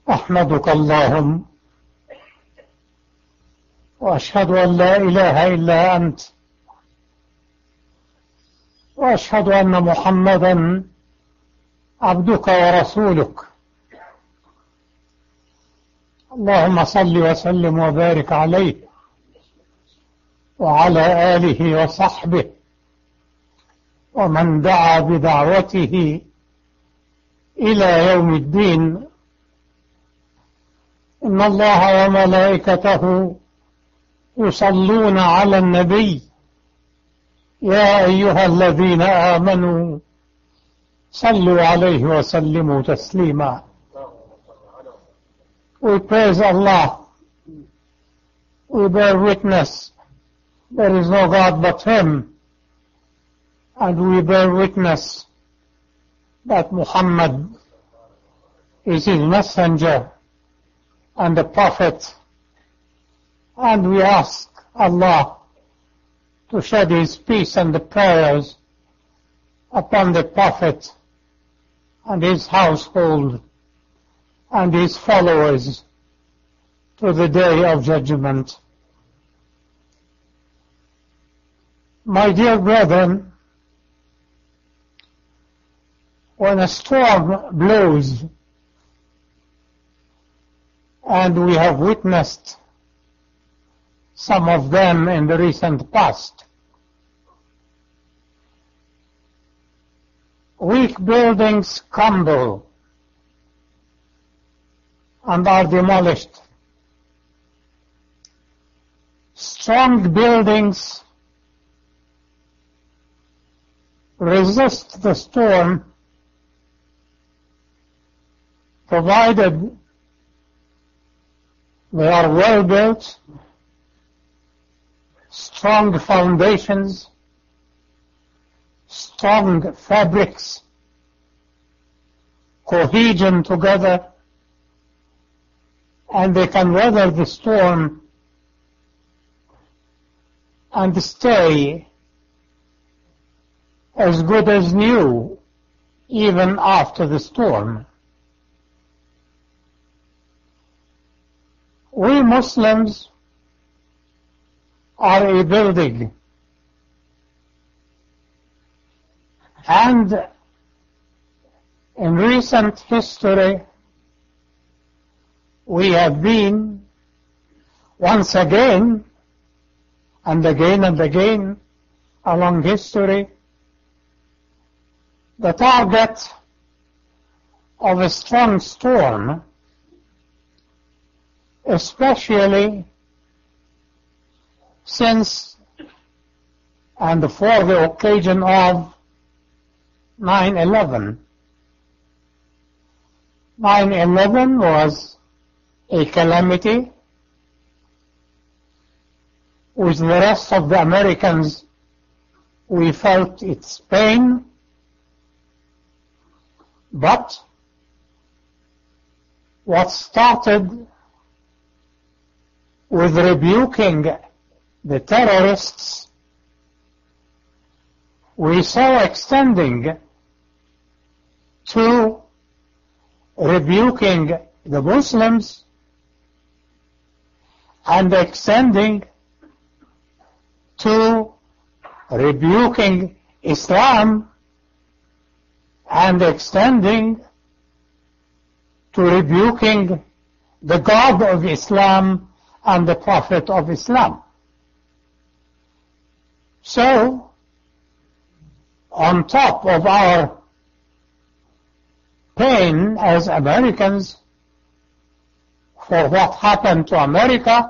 أحمدك اللهم وأشهد أن لا إله إلا أنت وأشهد أن محمدا عبدك ورسولك. اللهم صل وسلم وبارك عليه وعلى آله وصحبه ومن دعا بدعوته إلى يوم الدين. إن الله وملائكته يصلون على النبي يا أيها الذين آمنوا صلوا عليه وسلموا تسليما. We praise Allah. We bear witness there is no God but Him, and we bear witness that Muhammad is His messenger and the Prophet, and we ask Allah to shed His peace and the prayers upon the Prophet and his household and his followers to the day of judgment. My dear brethren, when a storm blows, and we have witnessed some of them in the recent past, weak buildings crumble and are demolished. Strong buildings resist the storm, provided they are well built, strong foundations, strong fabrics, cohesion together, and they can weather the storm and stay as good as new even after the storm. We Muslims are a building, and in recent history we have been once again and again and again along history the target of a strong storm, especially since and for the occasion of 9/11. 9/11 was a calamity with the rest of the Americans. We felt its pain, but what started with rebuking the terrorists, we saw extending to rebuking the Muslims and extending to rebuking Islam and extending to rebuking the God of Islam and the Prophet of Islam. So, on top of our pain as Americans for what happened to America,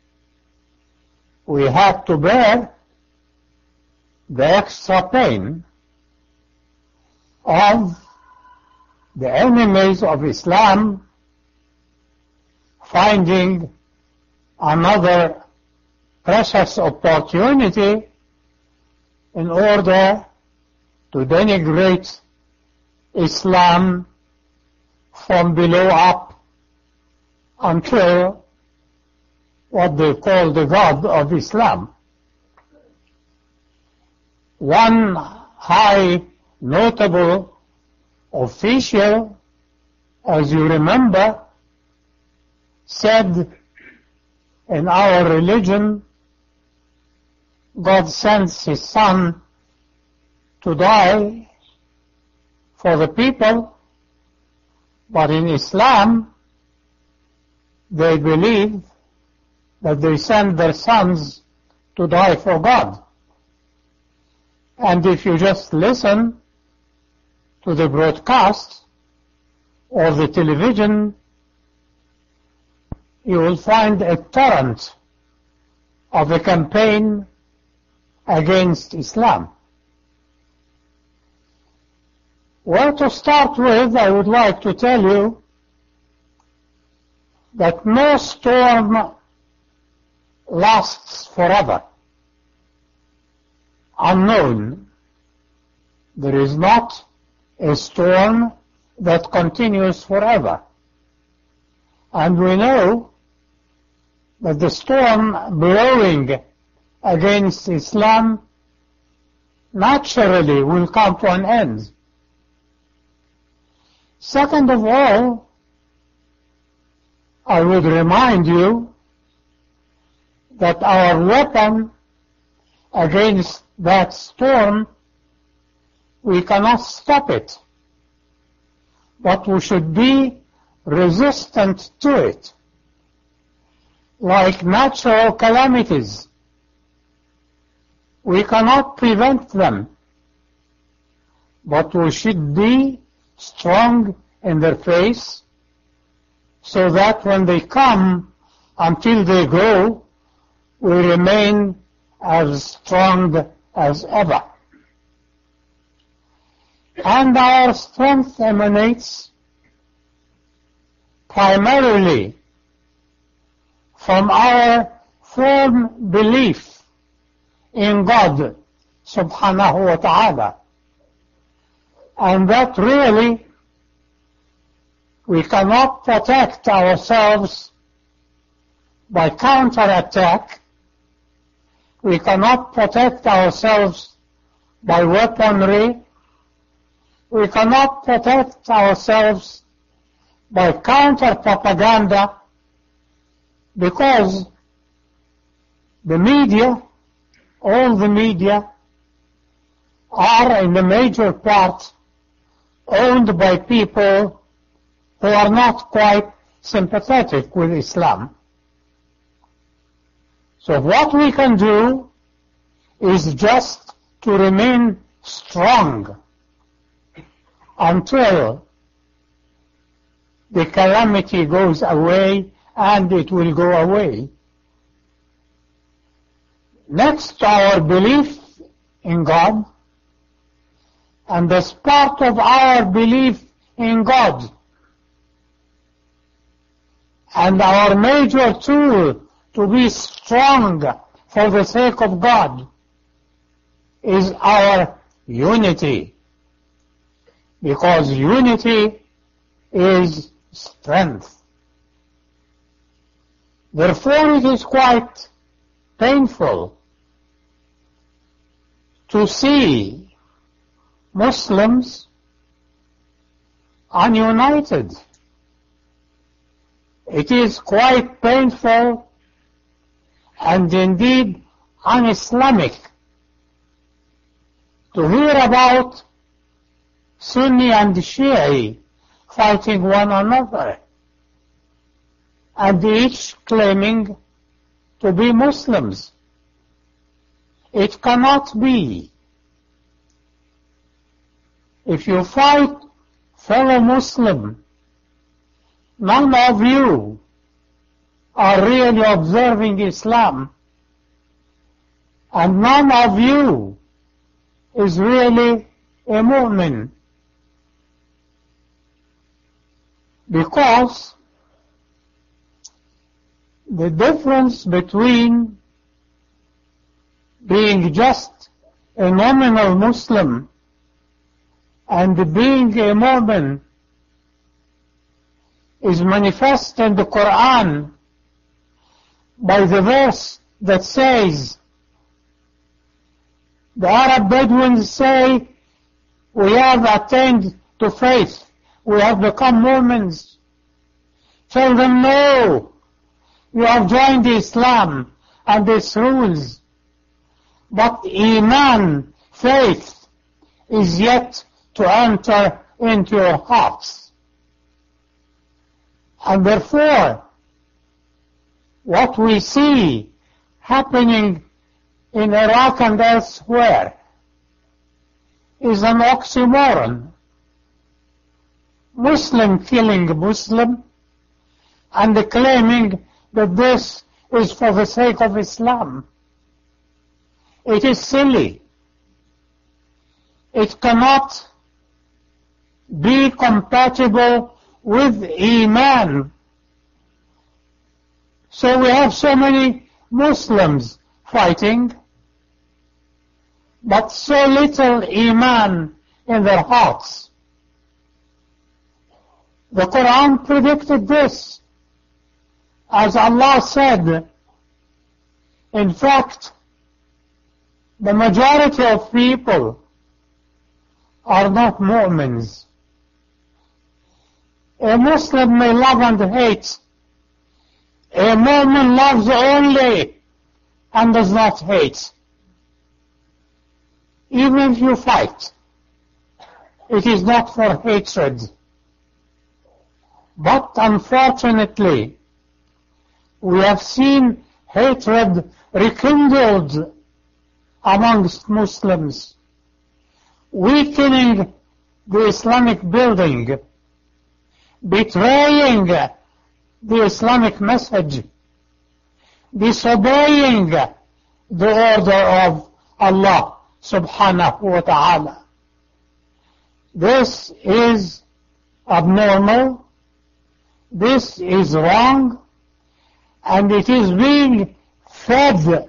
we have to bear the extra pain of the enemies of Islam finding another precious opportunity in order to denigrate Islam from below up until what they call the God of Islam. One high notable official, as you remember, said, in our religion, God sends His Son to die for the people, but in Islam, they believe that they send their sons to die for God. And if you just listen to the broadcast or the television, you will find a torrent of a campaign against Islam. Well, to start with, I would like to tell you that no storm lasts forever. Unknown. There is not a storm that continues forever. And we know that the storm blowing against Islam naturally will come to an end. Second of all, I would remind you that our weapon against that storm, we cannot stop it, but we should be resistant to it, like natural calamities. We cannot prevent them, but we should be strong in their face, so that when they come, until they go, we remain as strong as ever. And our strength emanates primarily from our firm belief in God subhanahu wa ta'ala. And that really we cannot protect ourselves by counterattack. We cannot protect ourselves by weaponry. We cannot protect ourselves by counter-propaganda, because the media, all the media, are in the major part owned by people who are not quite sympathetic with Islam. So what we can do is just to remain strong until the calamity goes away, and it will go away. Next, our belief in God, and as part of our belief in God, and our major tool to be strong for the sake of God, is our unity, because unity is strength. Therefore, it is quite painful to see Muslims ununited. It is quite painful and indeed un-Islamic to hear about Sunni and Shi'i fighting one another, and each claiming to be Muslims. It cannot be. If you fight fellow Muslim, none of you are really observing Islam, and none of you is really a mu'min, because the difference between being just a nominal Muslim and being a mu'min is manifest in the Quran by the verse that says, the Arab Bedouins say, we have attained to faith, we have become Mormons. Tell them, no, You have joined Islam and its rules, but Iman, faith, is yet to enter into your hearts. And therefore, what we see happening in Iraq and elsewhere is an oxymoron. Muslim killing Muslim and claiming that this is for the sake of Islam. It is silly. It cannot be compatible with Iman. So we have so many Muslims fighting, but so little Iman in their hearts. The Quran predicted this. As Allah said, in fact, the majority of people are not mu'mins. A Muslim may love and hate. A mu'min loves only and does not hate. Even if you fight, it is not for hatred. But unfortunately, we have seen hatred rekindled amongst Muslims, weakening the Islamic building, betraying the Islamic message, disobeying the order of Allah subhanahu wa ta'ala. This is abnormal, this is wrong, and it is being fed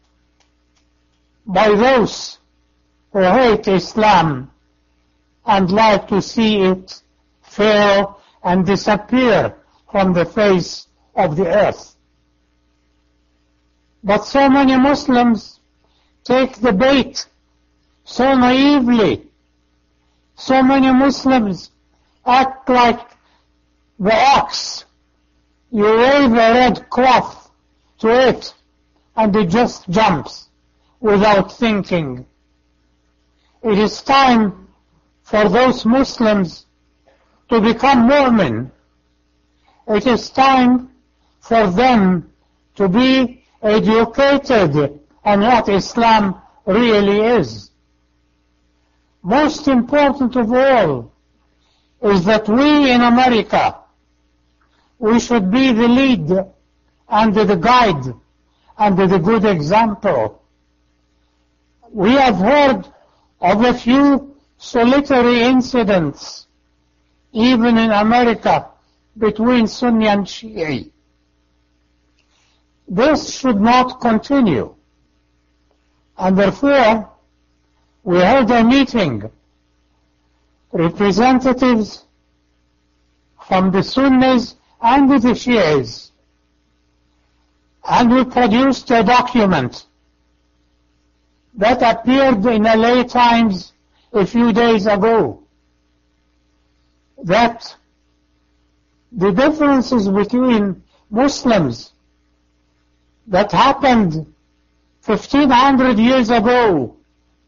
by those who hate Islam and like to see it fail and disappear from the face of the earth. But so many Muslims take the bait so naively. So many Muslims act like the ox. You wave a red cloth to it and it just jumps without thinking. It is time for those Muslims to become mu'min. It is time for them to be educated on what Islam really is. Most important of all is that we in America, we should be the lead and the guide and the good example. We have heard of a few solitary incidents, even in America, between Sunni and Shi'i. This should not continue. And therefore, we held a meeting. Representatives from the Sunnis and the Shi'is. And we produced a document that appeared in LA Times a few days ago, that the differences between Muslims that happened 1500 years ago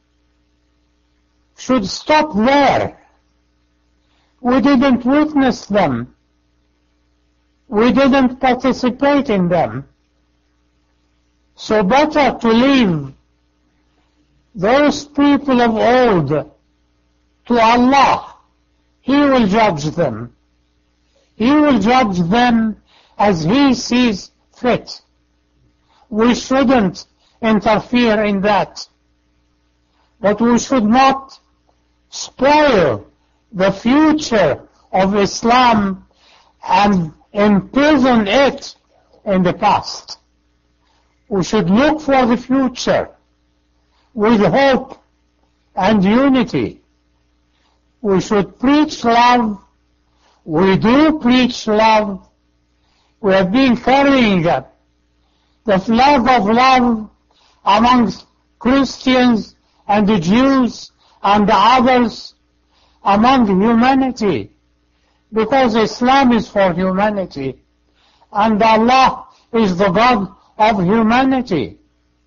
should stop there. We didn't witness them. We didn't participate in them. So better to leave those people of old to Allah. He will judge them. He will judge them as He sees fit. We shouldn't interfere in that. But we should not spoil the future of Islam and imprison it in the past. We should look for the future with hope and unity. We should preach love. We do preach love. We have been carrying the flag of love amongst Christians and the Jews and the others among humanity, because Islam is for humanity and Allah is the God of humanity.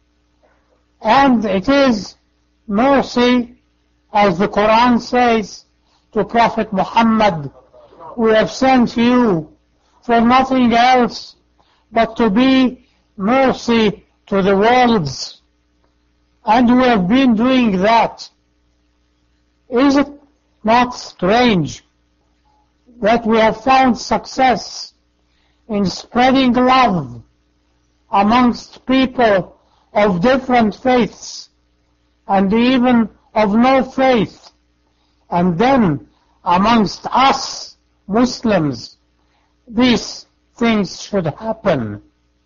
And it is mercy, as the Quran says to Prophet Muhammad, we have sent you for nothing else but to be mercy to the worlds. And we have been doing that. Is it not strange that we have found success in spreading love amongst people of different faiths and even of no faith, and then amongst us Muslims these things should happen?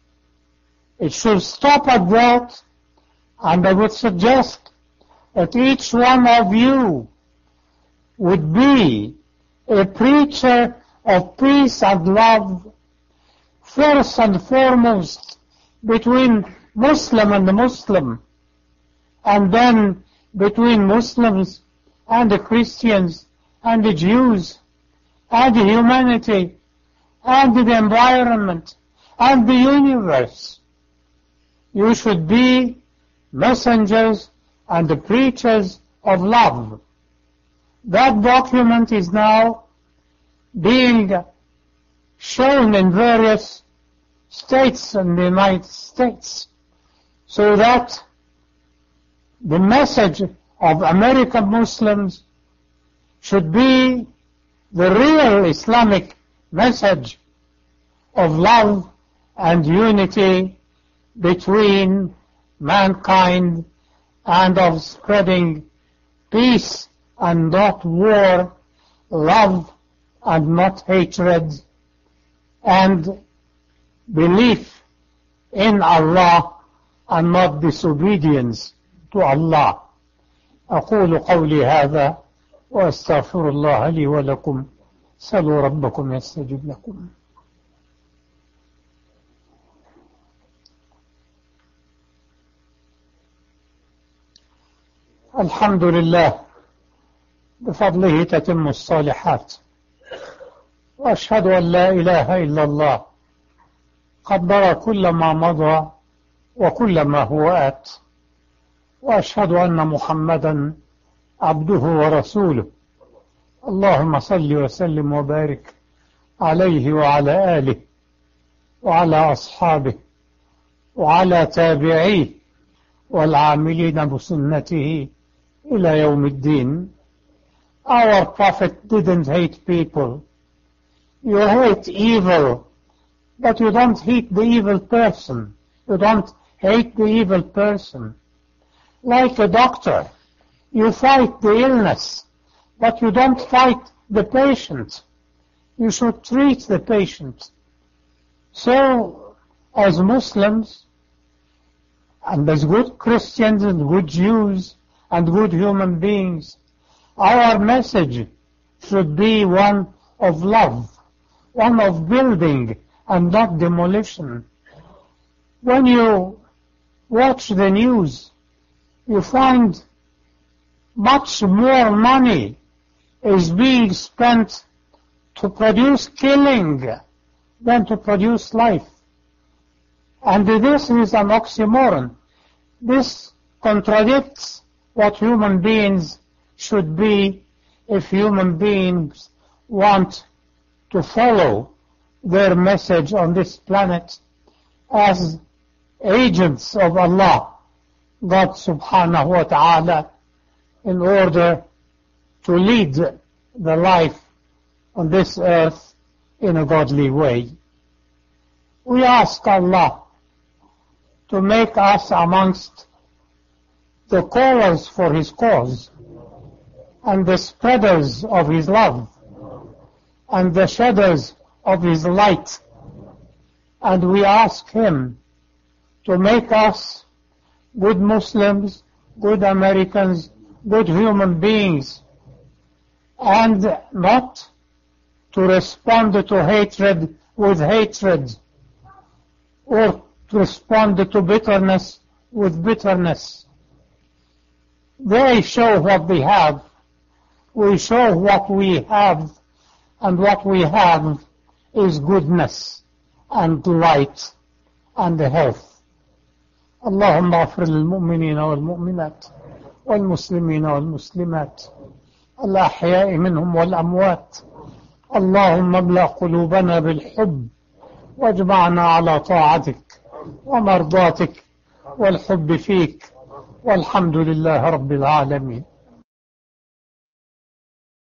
It should stop at that, and I would suggest that each one of you would be a preacher of peace and love, first and foremost between Muslim and Muslim, and then between Muslims and the Christians and the Jews and the humanity and the environment and the universe. You should be messengers and the preachers of love. That document is now being shown in various states in the United States, so that the message of American Muslims should be the real Islamic message of love and unity between mankind and of spreading peace and not war, love and not hatred, and belief in Allah and not disobedience to Allah. أقول قولي هذا وأستغفر الله لي ولكم. سلوا ربكم يستجب لكم. الحمد لله بفضله تتم الصالحات، وأشهد أن لا إله إلا الله قدر كل ما مضى وكل ما هو آت، وأشهد أن محمدا عبده ورسوله. اللهم صل وسلم وبارك عليه وعلى آله وعلى أصحابه وعلى تابعيه والعاملين بسنته إلى يوم الدين. Our Prophet didn't hate people. You hate evil, but you don't hate the evil person. You don't hate the evil person. Like a doctor, you fight the illness, but you don't fight the patient. You should treat the patient. So, as Muslims, and as good Christians and good Jews and good human beings, our message should be one of love, one of building and not demolition. When you watch the news, you find much more money is being spent to produce killing than to produce life. And this is an oxymoron. This contradicts what human beings should be if human beings want to follow their message on this planet as agents of Allah, God subhanahu wa ta'ala, in order to lead the life on this earth in a godly way. We ask Allah to make us amongst the callers for His cause and the spreaders of His love and the shedders of His light. And we ask Him to make us good Muslims, good Americans, good human beings, and not to respond to hatred with hatred, or to respond to bitterness with bitterness. They show what they have. We show what we have, and what we have is goodness and light and health. اللهم اغفر للمؤمنين والمؤمنات والمسلمين والمسلمات الأحياء منهم والأموات. اللهم املأ قلوبنا بالحب واجمعنا على طاعتك ومرضاتك والحب فيك، والحمد لله رب العالمين.